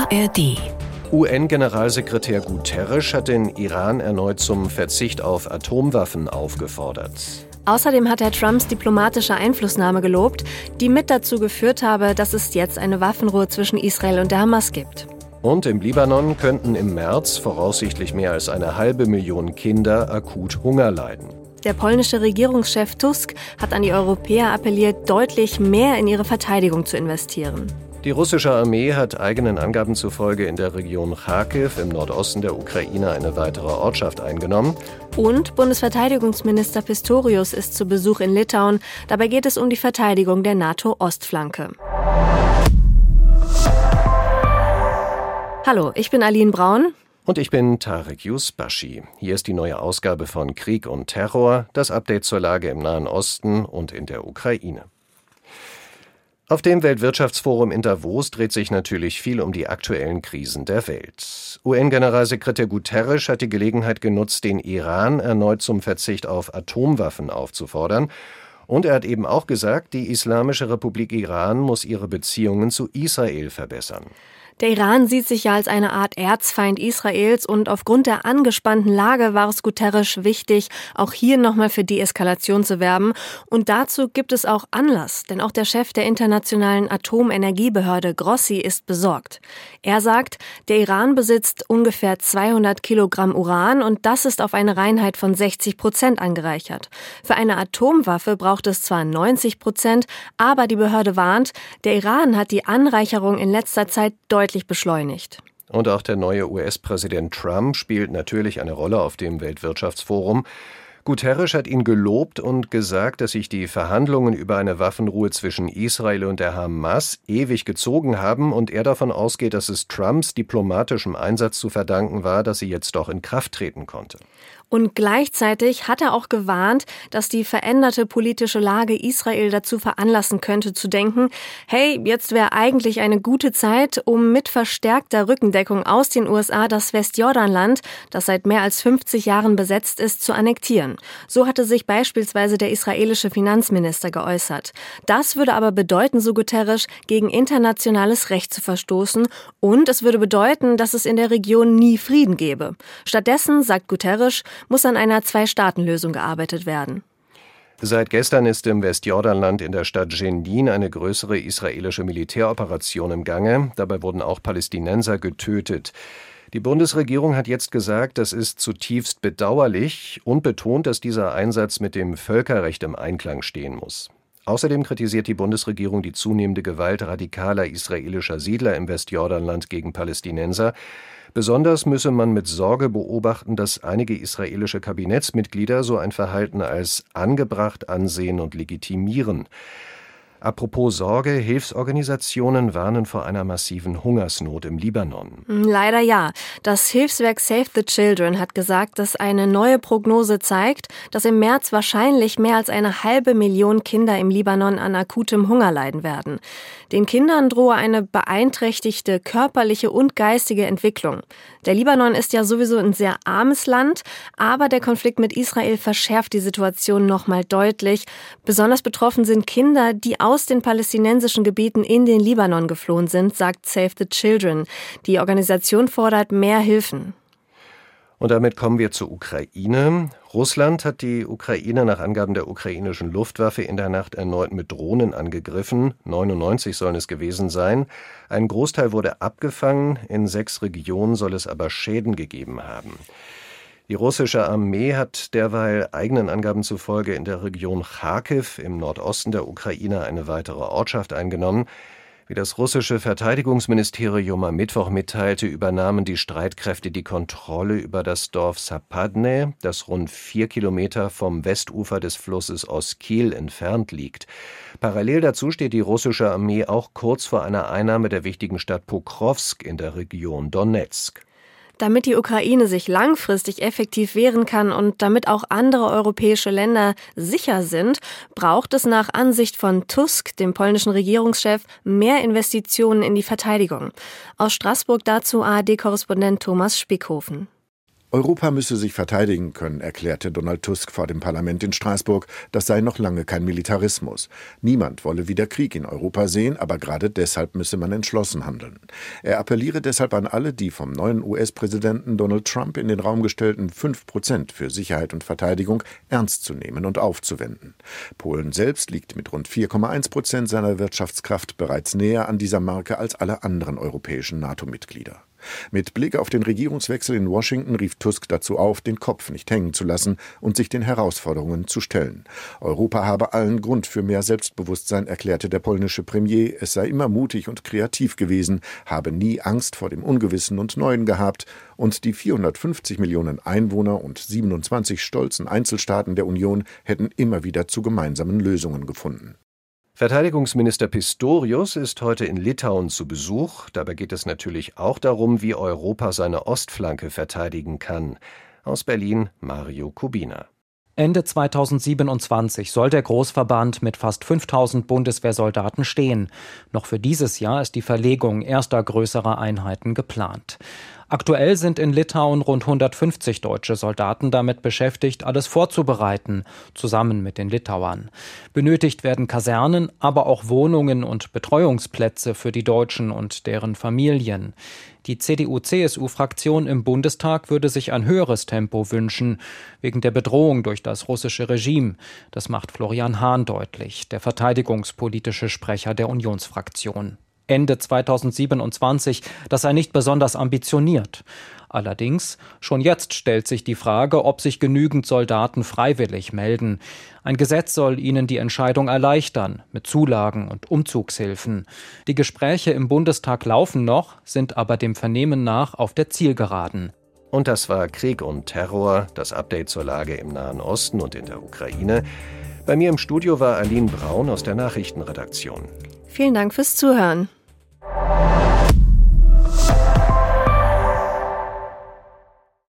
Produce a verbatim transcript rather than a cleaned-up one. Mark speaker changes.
Speaker 1: A R D.
Speaker 2: U N-Generalsekretär Guterres hat den Iran erneut zum Verzicht auf Atomwaffen aufgefordert.
Speaker 3: Außerdem hat er Trumps diplomatische Einflussnahme gelobt, die mit dazu geführt habe, dass es jetzt eine Waffenruhe zwischen Israel und der Hamas gibt.
Speaker 2: Und im Libanon könnten im März voraussichtlich mehr als eine halbe Million Kinder akut Hunger leiden.
Speaker 3: Der polnische Regierungschef Tusk hat an die Europäer appelliert, deutlich mehr in ihre Verteidigung zu investieren.
Speaker 2: Die russische Armee hat eigenen Angaben zufolge in der Region Charkiw im Nordosten der Ukraine eine weitere Ortschaft eingenommen.
Speaker 3: Und Bundesverteidigungsminister Pistorius ist zu Besuch in Litauen. Dabei geht es um die Verteidigung der NATO-Ostflanke. Hallo, ich bin Aline Braun.
Speaker 2: Und ich bin Tarek Yusbashi. Hier ist die neue Ausgabe von Krieg und Terror, das Update zur Lage im Nahen Osten und in der Ukraine. Auf dem Weltwirtschaftsforum in Davos dreht sich natürlich viel um die aktuellen Krisen der Welt. U N-Generalsekretär Guterres hat die Gelegenheit genutzt, den Iran erneut zum Verzicht auf Atomwaffen aufzufordern. Und er hat eben auch gesagt, die Islamische Republik Iran muss ihre Beziehungen zu Israel verbessern.
Speaker 3: Der Iran sieht sich ja als eine Art Erzfeind Israels und aufgrund der angespannten Lage war es Guterres wichtig, auch hier nochmal für Deeskalation zu werben. Und dazu gibt es auch Anlass, denn auch der Chef der Internationalen Atomenergiebehörde Grossi ist besorgt. Er sagt, der Iran besitzt ungefähr zweihundert Kilogramm Uran und das ist auf eine Reinheit von sechzig Prozent angereichert. Für eine Atomwaffe braucht es zwar neunzig Prozent, aber die Behörde warnt, der Iran hat die Anreicherung in letzter Zeit deutlich beschleunigt.
Speaker 2: Und auch der neue U S-Präsident Trump spielt natürlich eine Rolle auf dem Weltwirtschaftsforum. Guterres hat ihn gelobt und gesagt, dass sich die Verhandlungen über eine Waffenruhe zwischen Israel und der Hamas ewig gezogen haben und er davon ausgeht, dass es Trumps diplomatischem Einsatz zu verdanken war, dass sie jetzt doch in Kraft treten konnte.
Speaker 3: Und gleichzeitig hat er auch gewarnt, dass die veränderte politische Lage Israel dazu veranlassen könnte zu denken, hey, jetzt wäre eigentlich eine gute Zeit, um mit verstärkter Rückendeckung aus den U S A das Westjordanland, das seit mehr als fünfzig Jahren besetzt ist, zu annektieren. So hatte sich beispielsweise der israelische Finanzminister geäußert. Das würde aber bedeuten, so Guterres, gegen internationales Recht zu verstoßen und es würde bedeuten, dass es in der Region nie Frieden gäbe. Stattdessen, sagt Guterres, muss an einer Zwei-Staaten-Lösung gearbeitet werden.
Speaker 2: Seit gestern ist im Westjordanland in der Stadt Jenin eine größere israelische Militäroperation im Gange. Dabei wurden auch Palästinenser getötet. Die Bundesregierung hat jetzt gesagt, das ist zutiefst bedauerlich und betont, dass dieser Einsatz mit dem Völkerrecht im Einklang stehen muss. Außerdem kritisiert die Bundesregierung die zunehmende Gewalt radikaler israelischer Siedler im Westjordanland gegen Palästinenser. Besonders müsse man mit Sorge beobachten, dass einige israelische Kabinettsmitglieder so ein Verhalten als angebracht ansehen und legitimieren. Apropos Sorge, Hilfsorganisationen warnen vor einer massiven Hungersnot im Libanon.
Speaker 3: Leider ja. Das Hilfswerk Save the Children hat gesagt, dass eine neue Prognose zeigt, dass im März wahrscheinlich mehr als eine halbe Million Kinder im Libanon an akutem Hunger leiden werden. Den Kindern drohe eine beeinträchtigte körperliche und geistige Entwicklung. Der Libanon ist ja sowieso ein sehr armes Land, aber der Konflikt mit Israel verschärft die Situation nochmal deutlich. Besonders betroffen sind Kinder, die aus den palästinensischen Gebieten in den Libanon geflohen sind, sagt Save the Children. Die Organisation fordert mehr Hilfen.
Speaker 2: Und damit kommen wir zur Ukraine. Russland hat die Ukraine nach Angaben der ukrainischen Luftwaffe in der Nacht erneut mit Drohnen angegriffen. neunundneunzig sollen es gewesen sein. Ein Großteil wurde abgefangen. In sechs Regionen soll es aber Schäden gegeben haben. Die russische Armee hat derweil eigenen Angaben zufolge in der Region Charkiw im Nordosten der Ukraine eine weitere Ortschaft eingenommen. Wie das russische Verteidigungsministerium am Mittwoch mitteilte, übernahmen die Streitkräfte die Kontrolle über das Dorf Sapadne, das rund vier Kilometer vom Westufer des Flusses Oskil entfernt liegt. Parallel dazu steht die russische Armee auch kurz vor einer Einnahme der wichtigen Stadt Pokrovsk in der Region Donezk.
Speaker 3: Damit die Ukraine sich langfristig effektiv wehren kann und damit auch andere europäische Länder sicher sind, braucht es nach Ansicht von Tusk, dem polnischen Regierungschef, mehr Investitionen in die Verteidigung. Aus Straßburg dazu A R D-Korrespondent Thomas Spickhofen.
Speaker 1: Europa müsse sich verteidigen können, erklärte Donald Tusk vor dem Parlament in Straßburg. Das sei noch lange kein Militarismus. Niemand wolle wieder Krieg in Europa sehen, aber gerade deshalb müsse man entschlossen handeln. Er appelliere deshalb an alle, die vom neuen U S-Präsidenten Donald Trump in den Raum gestellten fünf Prozent für Sicherheit und Verteidigung ernst zu nehmen und aufzuwenden. Polen selbst liegt mit rund vier Komma eins Prozent seiner Wirtschaftskraft bereits näher an dieser Marke als alle anderen europäischen NATO-Mitglieder. Mit Blick auf den Regierungswechsel in Washington rief Tusk dazu auf, den Kopf nicht hängen zu lassen und sich den Herausforderungen zu stellen. Europa habe allen Grund für mehr Selbstbewusstsein, erklärte der polnische Premier. Es sei immer mutig und kreativ gewesen, habe nie Angst vor dem Ungewissen und Neuen gehabt und die vierhundertfünfzig Millionen Einwohner und siebenundzwanzig stolzen Einzelstaaten der Union hätten immer wieder zu gemeinsamen Lösungen gefunden.
Speaker 2: Verteidigungsminister Pistorius ist heute in Litauen zu Besuch. Dabei geht es natürlich auch darum, wie Europa seine Ostflanke verteidigen kann. Aus Berlin Mario Kubina.
Speaker 4: Ende zweitausendsiebenundzwanzig soll der Großverband mit fast fünftausend Bundeswehrsoldaten stehen. Noch für dieses Jahr ist die Verlegung erster größerer Einheiten geplant. Aktuell sind in Litauen rund hundertfünfzig deutsche Soldaten damit beschäftigt, alles vorzubereiten, zusammen mit den Litauern. Benötigt werden Kasernen, aber auch Wohnungen und Betreuungsplätze für die Deutschen und deren Familien. Die C D U C S U-Fraktion im Bundestag würde sich ein höheres Tempo wünschen, wegen der Bedrohung durch das russische Regime. Das macht Florian Hahn deutlich, der verteidigungspolitische Sprecher der Unionsfraktion. Ende zweitausendsiebenundzwanzig, das sei nicht besonders ambitioniert. Allerdings, schon jetzt stellt sich die Frage, ob sich genügend Soldaten freiwillig melden. Ein Gesetz soll ihnen die Entscheidung erleichtern, mit Zulagen und Umzugshilfen. Die Gespräche im Bundestag laufen noch, sind aber dem Vernehmen nach auf der Zielgeraden.
Speaker 2: Und das war Krieg und Terror, das Update zur Lage im Nahen Osten und in der Ukraine. Bei mir im Studio war Aline Braun aus der Nachrichtenredaktion.
Speaker 3: Vielen Dank fürs Zuhören.